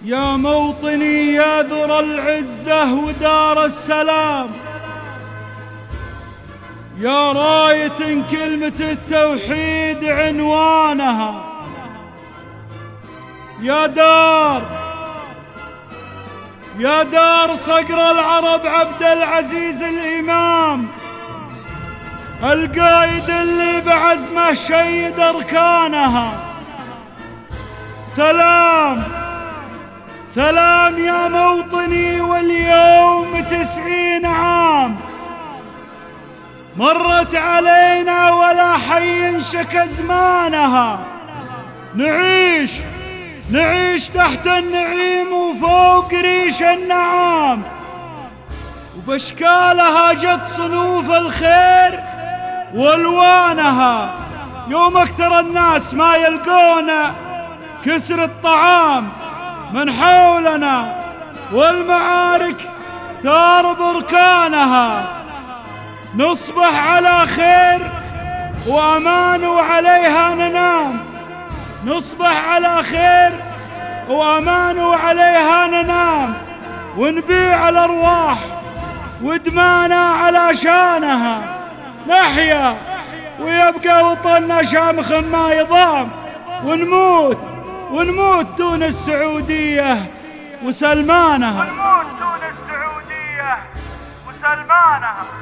يا موطني يا ذرى العزة ودار السلام، يا راية كلمة التوحيد عنوانها، يا دار صقر العرب عبد العزيز الإمام، القايد اللي بعزمه شيد أركانها. سلام يا موطني، واليوم 90 عام مرت علينا ولا حي شك زمانها. نعيش تحت النعيم وفوق ريش النعام، وباشكالها جت صنوف الخير والوانها. يوم اكثر الناس ما يلقون كسر الطعام من حولنا، والمعارك ثار بركانها. نصبح على خير وأمان وعليها ننام، نصبح على خير وأمان وعليها ننام، ونبيع الأرواح ودمانا علشانها. نحيا ويبقى وطننا شامخ ما يضام، ونموت دون السعودية وسلمانها.